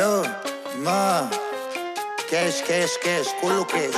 يو ما كاش كاش كاش كله كاش.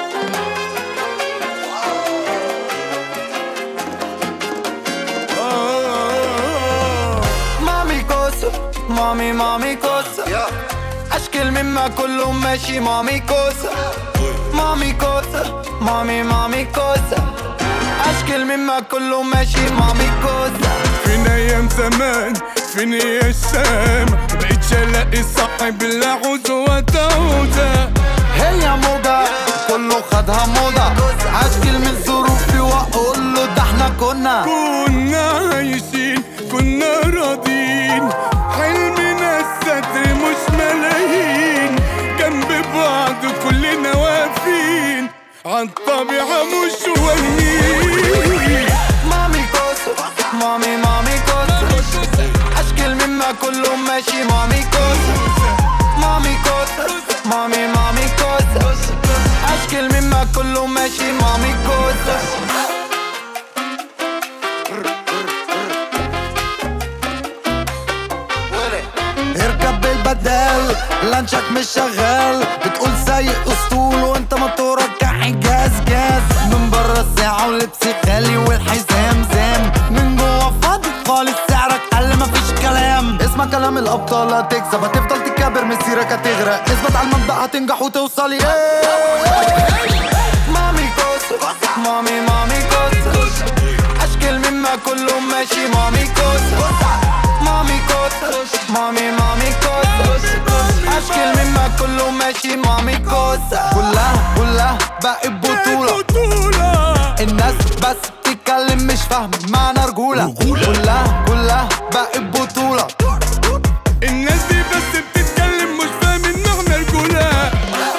مامي كوسة مامي مامي كوسة أشكال مما كله ماشي مامي كوسة مامي كوسة مامي مامي كوسة أشكال مما كله ماشي مامي كوسة. فين أيام زمان فين يا الشام مبقتش ألاقي صاحب العوز وتعوزة. هي موجة كله خدها موضة أشكال من ظروفي وأقول له ده احنا كنا عايشين كنا راضين حلمنا الستر مش ملايين جنب بعض كلنا واقفين عالطبيعة مش واهمين. مامي كوسة مامي مامي كوسة أشكال مما كله ماشي مامي كوسة مامي كوسة مامي مامي كوسة أشكال مما كله ماشي مامي كوسة. اركب بالبدال لانشك مش شغال بتقول سايق اسطول وانت موتورك كحجاز جاز من برا الساعة ولبسي خالي والحزام زام من جوا فاضي خالص سعرك قل مفيش كلام. اسمع كلام الابطال هتكسب هتفضل تكابر مسيرك هتغرق اثبت على المبدأ هتنجح وتوصل مامي كوسة مامي مامي كوسة اشكال مما كله ماشي مامي كوسة مامي كوسة مامي مامي كوسة أشكال مما كله ماشي مامي كوسة. كلها بقت بطولة الناس بس بتتكلم مش فاهم معنى رجولة. كلها بقت بطولة الناس دي بس بتتكلم مش فاهم معنى رجولة.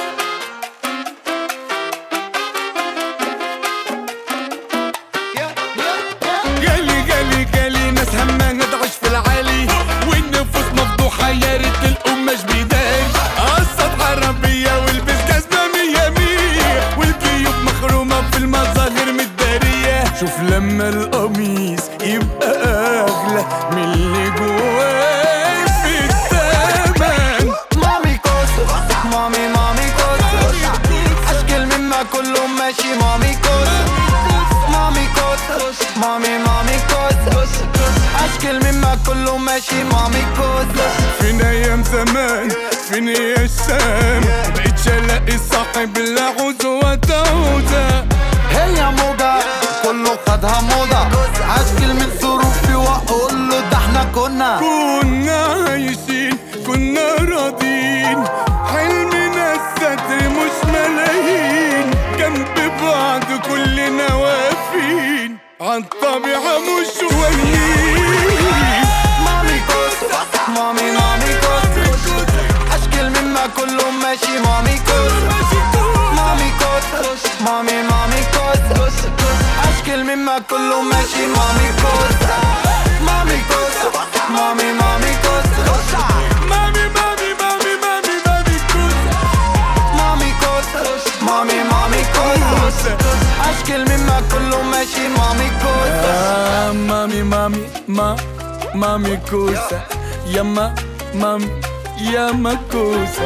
جالي ناس همانة تعيش في العالي والنفوس مفضوحة يا ريت القماش بيداي قصة عربية والبس جزمة مية مية والجيوب مخرومة في المظاهر متدارية. شوف لما القميص يبقى أغلى من اللي جواه في التمن. مامي كوسة مامي مامي كوسة أشكال مما كله ماشي مامي كوسة مامي كوسة مامي مامي كوسة أشكال مما كله ماشي مامي كوسة. فين أيام زمان فين يا الشام مبقتش ألاقي صاحب العوز وتعوزة. هي موجة كله خدها موضة أشكال من ظروفي وأقول له ده احنا كنا عايشين كنا راضين حلمنا الستر مش ملايين جنب بعض كلنا واقفين عالطبيعة مش واهمين. مامي كوسة مامي مامي كوسة أشكال مما كله ماشي مامي كوسة مامي كوسة مامي مامي كوسة أشكال مما كله ماشي مامي كوسة مامي كوسة مامي مامي كوسة مامي مامي مامي مامي مامي كوسة مامي كوسة مامي مامي كوسة أشكال مما كله ماشي مامي كوسة. مامي مامي كوسة يا مامي يا كوسة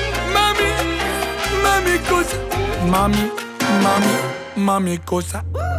مامي كوسة مامي كوسة.